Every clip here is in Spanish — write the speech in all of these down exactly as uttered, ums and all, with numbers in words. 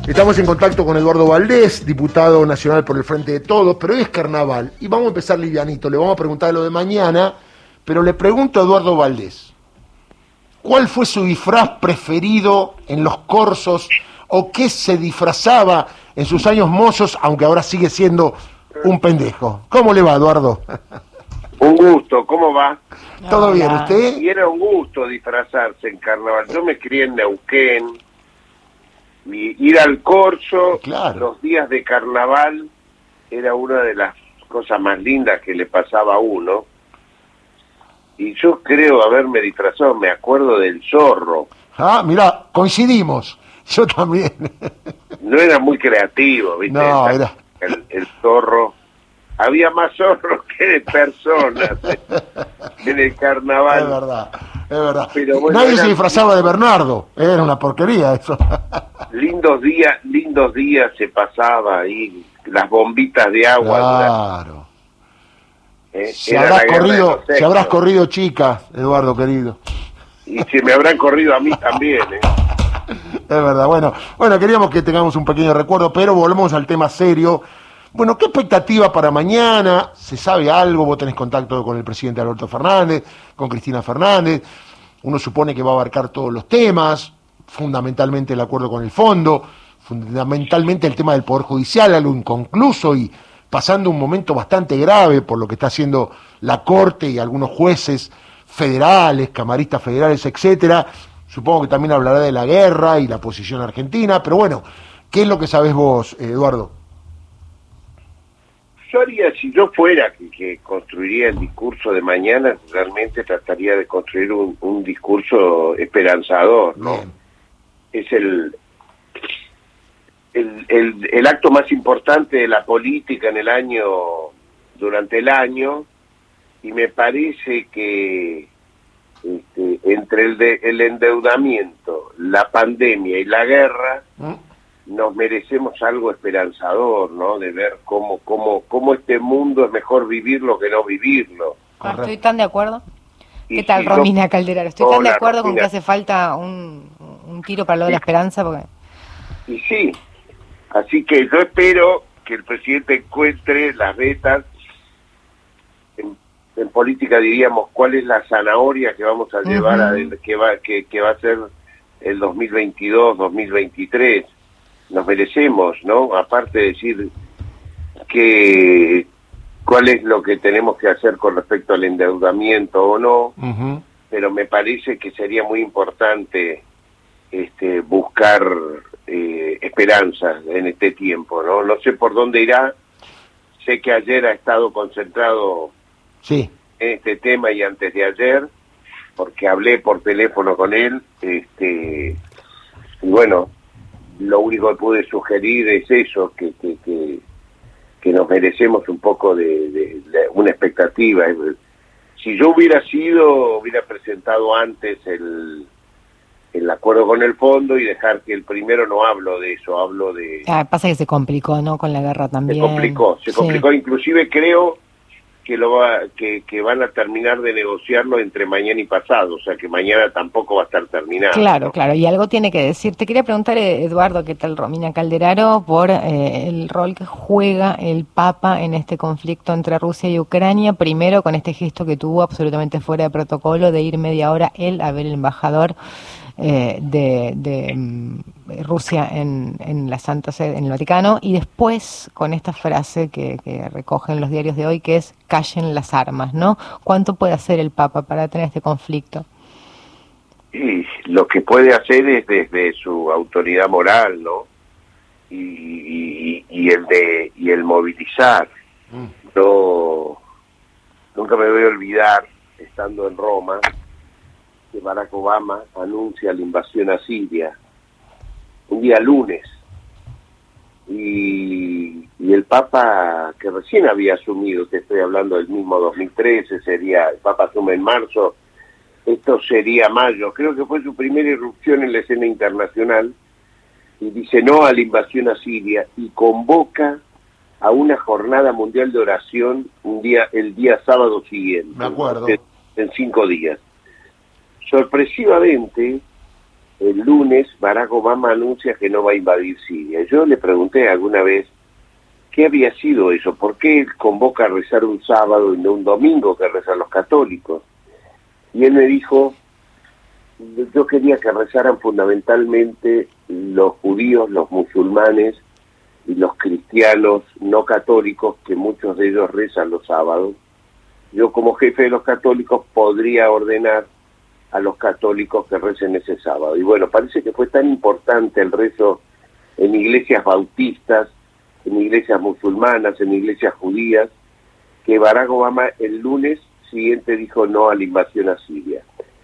Estamos en contacto con Eduardo Valdés, diputado nacional por el Frente de Todos, pero hoy es carnaval y vamos a empezar livianito. Le vamos a preguntar lo de mañana, pero le pregunto a Eduardo Valdés, ¿cuál fue su disfraz preferido en los corsos o qué se disfrazaba en sus años mozos, aunque ahora sigue siendo un pendejo? ¿Cómo le va, Eduardo? Un gusto, ¿cómo va? ¿Todo bien? ¿Usted? Y era un gusto disfrazarse en carnaval. Yo me crié en Neuquén, y ir al corso, claro, los días de carnaval, era una de las cosas más lindas que le pasaba a uno. Y yo creo haberme disfrazado, me acuerdo del zorro. Ah, mirá, coincidimos. Yo también. No era muy creativo, ¿viste? No, era... El, el zorro. Había más zorros que de personas en el carnaval. Es verdad, es verdad. Pero bueno, nadie era... se disfrazaba de Bernardo. Era una porquería eso. Lindos días, lindos días se pasaba ahí, las bombitas de agua. Claro. Eh, se, habrás corrido, se habrás corrido chica, Eduardo querido. Y se me habrán corrido a mí también, ¿eh? Es verdad, bueno, bueno, queríamos que tengamos un pequeño recuerdo, pero volvemos al tema serio. Bueno, ¿qué expectativa para mañana? ¿Se sabe algo? Vos tenés contacto con el presidente Alberto Fernández, con Cristina Fernández. Uno supone que va a abarcar todos los temas, fundamentalmente el acuerdo con el fondo, fundamentalmente el tema del Poder Judicial, algo inconcluso y pasando un momento bastante grave por lo que está haciendo la Corte y algunos jueces federales, camaristas federales, etcétera. Supongo que también hablará de la guerra y la posición argentina, pero bueno, ¿qué es lo que sabés vos, Eduardo? Yo haría, si yo fuera que, que construiría el discurso de mañana, realmente trataría de construir un, un discurso esperanzador, ¿no? Bien. Es el, el, el, el acto más importante de la política en el año, durante el año, y me parece que este, entre el, de, el endeudamiento, la pandemia y la guerra, ¿Mm? nos merecemos algo esperanzador, ¿no? De ver cómo, cómo, cómo este mundo es mejor vivirlo que no vivirlo. Ah, estoy tan de acuerdo. Y ¿Qué tal, si Romina no... Calderaro? Estoy Hola, tan de acuerdo Romina. con que hace falta un, un tiro para lo de la esperanza, porque... Y sí, así que yo espero que el presidente encuentre las vetas, en, en política diríamos, cuál es la zanahoria que vamos a llevar, uh-huh. a, que, va, que, que va a ser el dos mil veintidós, dos mil veintitrés. Nos merecemos, ¿no? Aparte de decir que cuál es lo que tenemos que hacer con respecto al endeudamiento o no, uh-huh. pero me parece que sería muy importante este, buscar eh, esperanzas en este tiempo, ¿no? No sé por dónde irá, sé que ayer ha estado concentrado sí. en este tema y antes de ayer, porque hablé por teléfono con él, este, y bueno, lo único que pude sugerir es eso, que que, que, que nos merecemos un poco de, de, de una expectativa. Si yo hubiera sido, hubiera presentado antes el, el acuerdo con el fondo y dejar que el primero, no hablo de eso, hablo de... Ah, pasa que se complicó, ¿no? Con la guerra también. Se complicó, se sí. complicó, inclusive creo que lo va, que, que van a terminar de negociarlo entre mañana y pasado, o sea que mañana tampoco va a estar terminado. Claro, ¿no? claro, y algo tiene que decir. Te quería preguntar, Eduardo, ¿qué tal Romina Calderaro? Por eh, el rol que juega el Papa en este conflicto entre Rusia y Ucrania, primero con este gesto que tuvo absolutamente fuera de protocolo de ir media hora él a ver el embajador eh, de, de um, Rusia en, en la Santa Sede, en el Vaticano, y después con esta frase que, que recogen los diarios de hoy, que es callen las armas, ¿no? ¿Cuánto puede hacer el Papa para detener este conflicto? Y lo que puede hacer es desde su autoridad moral, ¿no? Y, y, y el de y el movilizar. Mm. Yo nunca me voy a olvidar, estando en Roma, que Barack Obama anuncia la invasión a Siria un día lunes, y, y el Papa, que recién había asumido, te estoy hablando del mismo dos mil trece, sería, el Papa asume en marzo, esto sería mayo, creo que fue su primera irrupción en la escena internacional, y dice no a la invasión a Siria, y convoca a una jornada mundial de oración un día el día sábado siguiente. Me acuerdo. En, en cinco días. Sorpresivamente, el lunes Barack Obama anuncia que no va a invadir Siria. Yo le pregunté alguna vez qué había sido eso, por qué él convoca a rezar un sábado y no un domingo que rezan los católicos. Y él me dijo, yo quería que rezaran fundamentalmente los judíos, los musulmanes y los cristianos no católicos, que muchos de ellos rezan los sábados. Yo como jefe de los católicos podría ordenar a los católicos que recen ese sábado. Y bueno, parece que fue tan importante el rezo en iglesias bautistas, en iglesias musulmanas, en iglesias judías, que Barack Obama el lunes siguiente dijo no a la invasión a Siria.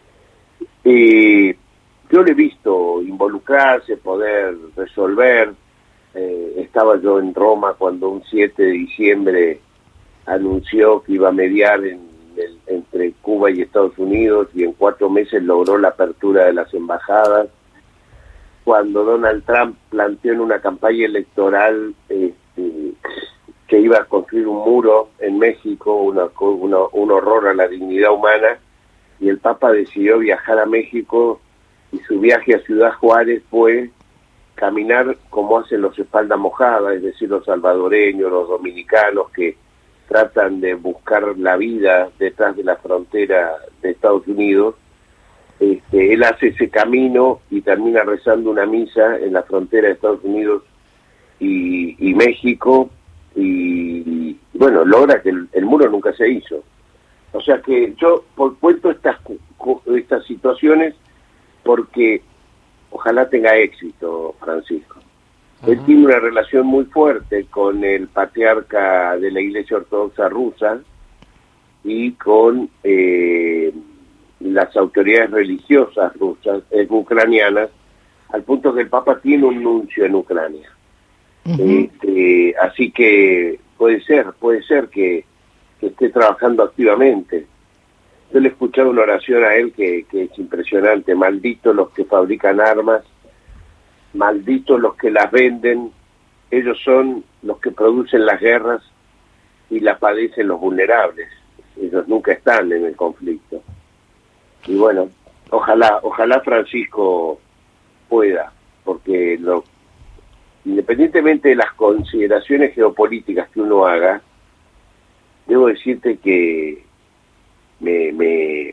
Eh, yo le he visto involucrarse, poder resolver. Eh, estaba yo en Roma cuando un siete de diciembre anunció que iba a mediar en el, entre Cuba y Estados Unidos, y en cuatro meses logró la apertura de las embajadas. Cuando Donald Trump planteó en una campaña electoral este, que iba a construir un muro en México, una, una, un horror a la dignidad humana, y el Papa decidió viajar a México, y su viaje a Ciudad Juárez fue caminar como hacen los espalda mojada, es decir, los salvadoreños, los dominicanos que tratan de buscar la vida detrás de la frontera de Estados Unidos. Este, él hace ese camino y termina rezando una misa en la frontera de Estados Unidos y, y México, y, y bueno, logra que el, el muro nunca se hizo. O sea que yo por, cuento estas, estas situaciones porque ojalá tenga éxito Francisco. Uh-huh. Él tiene una relación muy fuerte con el patriarca de la Iglesia Ortodoxa rusa y con eh, las autoridades religiosas rusas, eh, ucranianas, al punto que el Papa tiene un nuncio en Ucrania. Uh-huh. Este, así que puede ser, puede ser que, que esté trabajando activamente. Yo le he escuchado una oración a él que, que es impresionante: malditos los que fabrican armas, malditos los que las venden, ellos son los que producen las guerras y la padecen los vulnerables, ellos nunca están en el conflicto. Y bueno, ojalá, ojalá Francisco pueda, porque lo, independientemente de las consideraciones geopolíticas que uno haga, debo decirte que me, me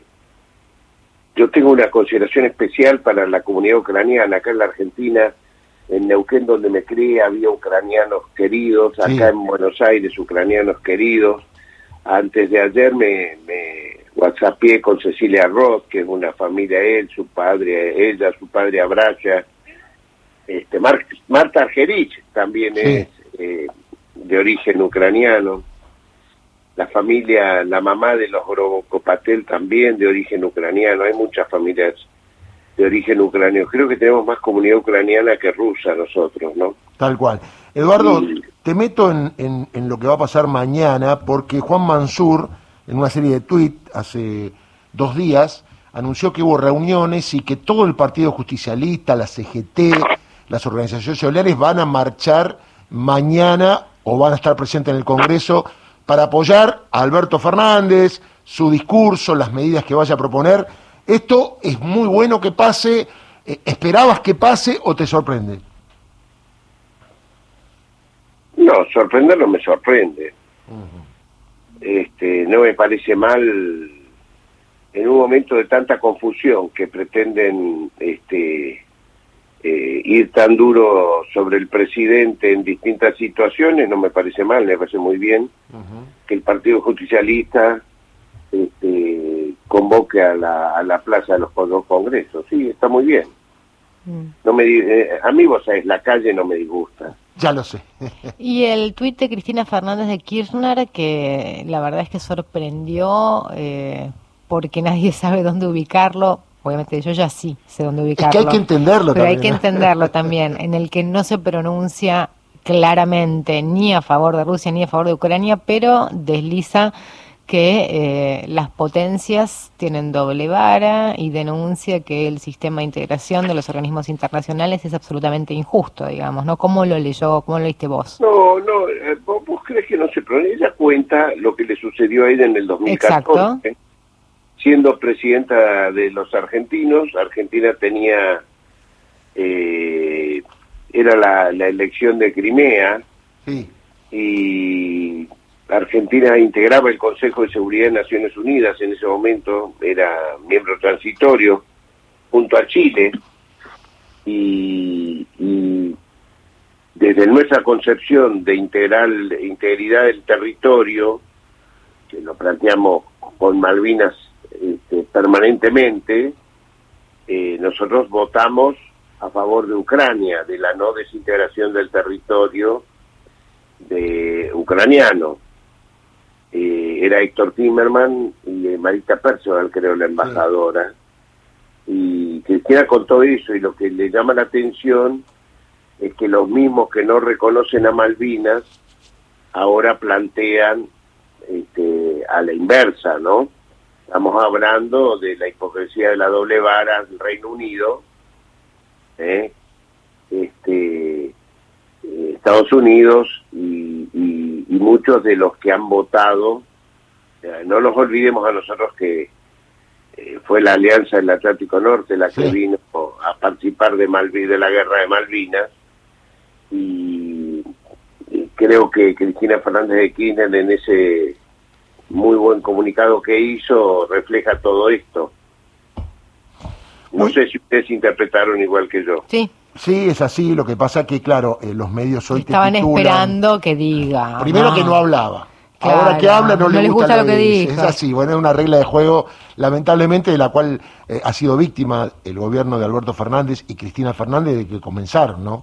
yo tengo una consideración especial para la comunidad ucraniana. Acá en la Argentina, en Neuquén, donde me crié, había ucranianos queridos, acá sí. En Buenos Aires, ucranianos queridos. Antes de ayer me, me whatsappié con Cecilia Roth, que es una familia, él, su padre, ella, su padre Abracha, este, Mar, Marta Argerich también sí. Es eh, de origen ucraniano. La familia, la mamá de los Gorokopatel también de origen ucraniano. Hay muchas familias de origen ucraniano. Creo que tenemos más comunidad ucraniana que rusa nosotros, ¿no? Tal cual. Eduardo, y... te meto en, en, en lo que va a pasar mañana, porque Juan Mansur, en una serie de tuits hace dos días, anunció que hubo reuniones y que todo el Partido Justicialista, la C G T, las organizaciones sociales van a marchar mañana o van a estar presentes en el Congreso para apoyar a Alberto Fernández, su discurso, las medidas que vaya a proponer. ¿Esto es muy bueno que pase? ¿Esperabas que pase o te sorprende? No, sorprender no me sorprende. Uh-huh. Este, no me parece mal en un momento de tanta confusión que pretenden este, eh, ir tan duro sobre el presidente en distintas situaciones. No me parece mal, me parece muy bien uh-huh. que el Partido Justicialista este, convoque a la, a la plaza de los dos congresos. Sí, está muy bien. Mm. No me eh, a mí, vos sabés, la calle no me disgusta. Ya lo sé. Y el tuit de Cristina Fernández de Kirchner, que la verdad es que sorprendió, eh, porque nadie sabe dónde ubicarlo. Obviamente yo ya sí sé dónde ubicarlo. Es que hay que entenderlo pero también. hay que entenderlo también, en el que no se pronuncia claramente ni a favor de Rusia ni a favor de Ucrania, pero desliza que eh, las potencias tienen doble vara y denuncia que el sistema de integración de los organismos internacionales es absolutamente injusto, digamos, ¿no? ¿Cómo lo leyó, cómo lo leíste vos? No, no, eh, ¿vos, vos crees que no se pronuncia? Ella cuenta lo que le sucedió a ella en el dos mil catorce. Exacto. Siendo presidenta de los argentinos, Argentina tenía eh, era la, la elección de Crimea, Sí. y Argentina integraba el Consejo de Seguridad de Naciones Unidas, en ese momento era miembro transitorio, junto a Chile, y, y desde nuestra concepción de integral, integridad del territorio, que lo planteamos con Malvinas este, permanentemente, eh, nosotros votamos a favor de Ucrania, de la no desintegración del territorio de ucraniano. Eh, era Héctor Timerman y eh, Marita Percival, creo, la embajadora. Sí. Y Cristina contó eso, y lo que le llama la atención es que los mismos que no reconocen a Malvinas ahora plantean este, a la inversa, ¿no? Estamos hablando de la hipocresía de la doble vara del Reino Unido, ¿eh? este, eh, Estados Unidos y, y, y muchos de los que han votado. Eh, no nos olvidemos a nosotros que eh, fue la Alianza del Atlántico Norte la que sí. vino a participar de Malvinas, de la guerra de Malvinas, y, y creo que Cristina Fernández de Kirchner, en ese muy buen comunicado que hizo, refleja todo esto. No Muy... sé si ustedes interpretaron igual que yo. Sí. Sí, es así. Lo que pasa que, claro, eh, los medios hoy estaban te titulan, esperando que diga. Primero no. que no hablaba. Claro, ahora que habla no, no le gusta, gusta lo que, que dice. dijo. Es así, bueno, es una regla de juego, lamentablemente, de la cual eh, ha sido víctima el gobierno de Alberto Fernández y Cristina Fernández de que comenzaron, ¿no?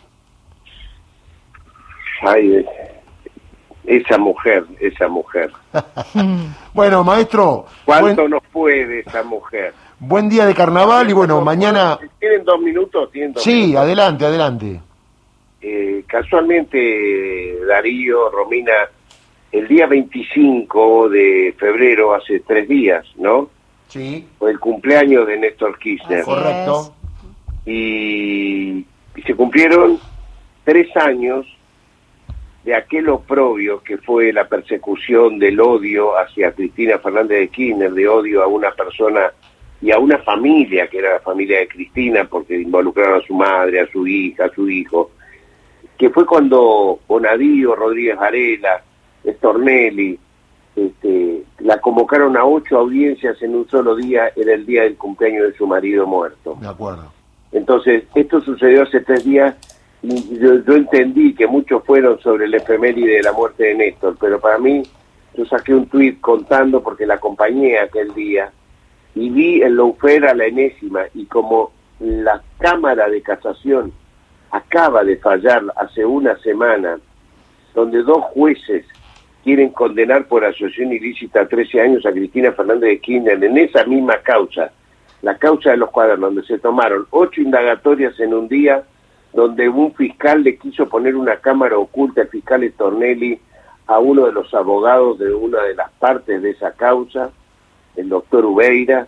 Ay, esa mujer, esa mujer. Bueno, maestro. ¿Cuánto buen, nos puede esa mujer? Buen día de carnaval y bueno, mañana... ¿Tienen dos minutos? ¿Tienen dos sí, minutos? adelante, adelante. Eh, casualmente, Darío, Romina, el día veinticinco de febrero, hace tres días, ¿no? Sí. Fue el cumpleaños de Néstor Kirchner. Así Correcto. Y, y se cumplieron tres años de aquel oprobio que fue la persecución del odio hacia Cristina Fernández de Kirchner, de odio a una persona y a una familia, que era la familia de Cristina, porque involucraron a su madre, a su hija, a su hijo, que fue cuando Bonadío, Rodríguez Varela, Stornelli, este, la convocaron a ocho audiencias en un solo día, era el día del cumpleaños de su marido muerto. De acuerdo. Entonces, esto sucedió hace tres días, y yo, yo entendí que muchos fueron sobre el efeméride de la muerte de Néstor, pero para mí, yo saqué un tuit contando, porque la acompañé aquel día, y vi en lawfare a la enésima, y como la Cámara de Casación acaba de fallar hace una semana, donde dos jueces quieren condenar por asociación ilícita a trece años a Cristina Fernández de Kirchner en esa misma causa, la causa de los cuadernos, donde se tomaron ocho indagatorias en un día, donde un fiscal le quiso poner una cámara oculta, el fiscal Stornelli, a uno de los abogados de una de las partes de esa causa, el doctor Ubeira,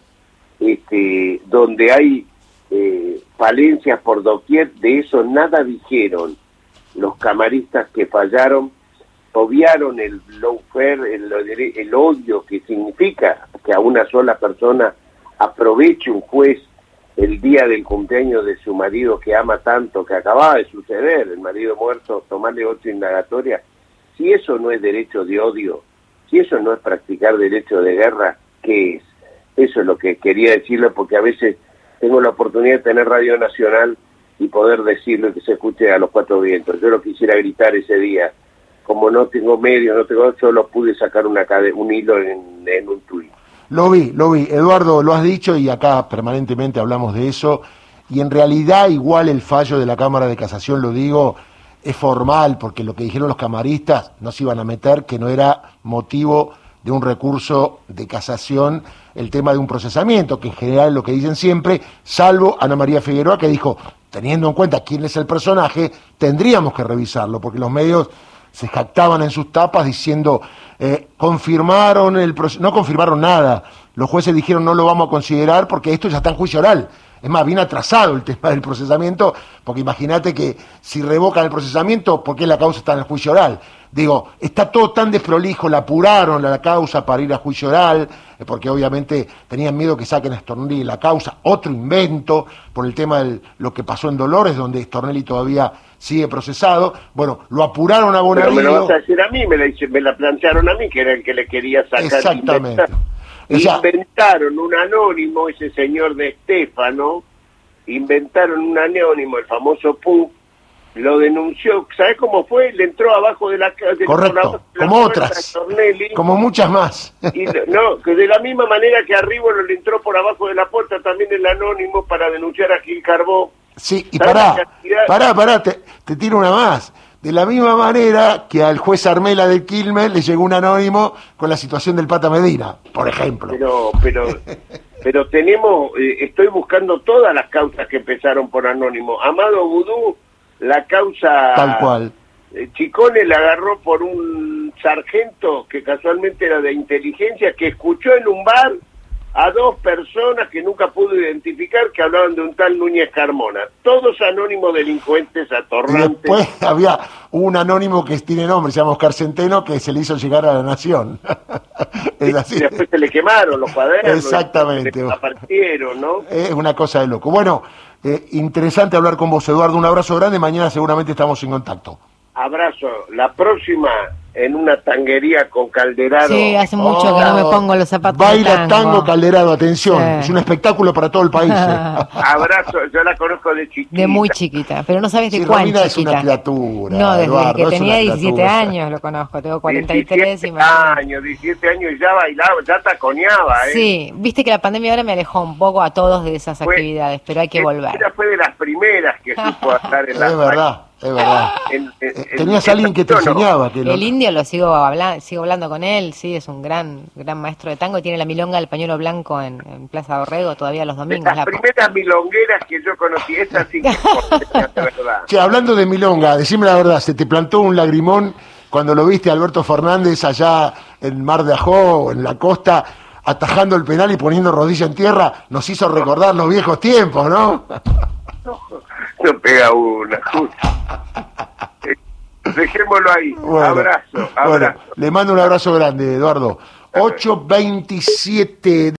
este, donde hay eh, falencias por doquier. De eso nada dijeron los camaristas que fallaron, obviaron el lawfare, el, el odio que significa que a una sola persona aproveche un juez el día del cumpleaños de su marido que ama tanto, que acababa de suceder, el marido muerto, tomarle ocho indagatorias. Si eso no es derecho de odio, si eso no es practicar derecho de guerra, ¿qué es? Eso es lo que quería decirlo, porque a veces tengo la oportunidad de tener Radio Nacional y poder decirlo y que se escuche a los cuatro vientos. Yo lo quisiera gritar ese día. Como no tengo medios, no tengo, solo pude sacar una un hilo en, en un tuit. Lo vi, lo vi. Eduardo, lo has dicho y acá permanentemente hablamos de eso. Y en realidad igual el fallo de la Cámara de Casación, lo digo, es formal, porque lo que dijeron los camaristas no se iban a meter, que no era motivo de un recurso de casación el tema de un procesamiento, que en general es lo que dicen siempre, salvo Ana María Figueroa, que dijo, teniendo en cuenta quién es el personaje, tendríamos que revisarlo, porque los medios se jactaban en sus tapas diciendo, eh, confirmaron el proceso, no confirmaron nada, los jueces dijeron no lo vamos a considerar porque esto ya está en juicio oral. Es más, bien atrasado el tema del procesamiento, porque imagínate que si revocan el procesamiento, ¿por qué la causa está en el juicio oral? Digo, está todo tan desprolijo, la apuraron la, la causa para ir a juicio oral, eh, porque obviamente tenían miedo que saquen a Stornelli la causa, otro invento por el tema de lo que pasó en Dolores, donde Stornelli todavía sigue procesado. Bueno, lo apuraron a Bonadío. Pero me lo vas a decir a mí, me la, me la plantearon a mí, que era el que le quería sacar. Exactamente. O sea, inventaron un anónimo, ese señor de Estéfano, inventaron un anónimo, el famoso Pug, lo denunció, ¿sabes cómo fue? Le entró abajo de la de correcto, de la como otras, como muchas más. Y no, que de la misma manera que Arribolo le entró por abajo de la puerta también el anónimo para denunciar a Gil Carbó. Sí, y pará, pará, pará, te, te tiro una más. De la misma manera que al juez Armela del Quilmes le llegó un anónimo con la situación del Pata Medina, por ejemplo. Pero, pero, pero tenemos, eh, estoy buscando todas las causas que empezaron por anónimo. Amado Vudú, la causa... Tal cual. Eh, Chicone la agarró por un sargento que casualmente era de inteligencia, que escuchó en un bar a dos personas que nunca pudo identificar, que hablaban de un tal Núñez Carmona. Todos anónimos delincuentes, atorrantes. Y después había un anónimo que tiene nombre, se llama Oscar Centeno, que se le hizo llegar a la Nación. Es así. Y después se le quemaron los cuadernos. Exactamente. Aparecieron, ¿no? Es una cosa de loco. Bueno, eh, interesante hablar con vos, Eduardo. Un abrazo grande. Mañana seguramente estamos en contacto. Abrazo. La próxima en una tanguería con Calderaro. Sí, hace mucho oh, que no me pongo los zapatos. Baila de tango. tango Calderaro, atención. Sí. Es un espectáculo para todo el país. Eh. Abrazo, yo la conozco de chiquita. De muy chiquita, pero no sabes de sí, cuán Romina chiquita. Es una criatura. No, desde Eduardo, que tenía diecisiete criatura. años lo conozco, tengo cuarenta y tres. diecisiete años, diecisiete años y ya bailaba, ya taconeaba, ¿eh? Sí, viste que la pandemia ahora me alejó un poco a todos de esas fue, actividades, pero hay que volver. Ella fue de las primeras que supo estar en la... Es verdad. Es verdad. En, en, Tenías en, a alguien que te enseñaba. Que el lo... indio lo sigo hablando, sigo hablando con él, sí, es un gran gran maestro de tango. Tiene la milonga del pañuelo blanco en, en Plaza Dorrego todavía los domingos. Las la primeras milongueras que yo conocí, esas sí que de verdad. Che, hablando de milonga, decime la verdad, ¿se te plantó un lagrimón cuando lo viste a Alberto Fernández allá en Mar de Ajó, en la costa, atajando el penal y poniendo rodilla en tierra? Nos hizo recordar los viejos tiempos, ¿no? No, no pega una, justo. Dejémoslo ahí. Bueno, abrazo, abrazo. Bueno, le mando un abrazo grande, Eduardo. ocho veintisiete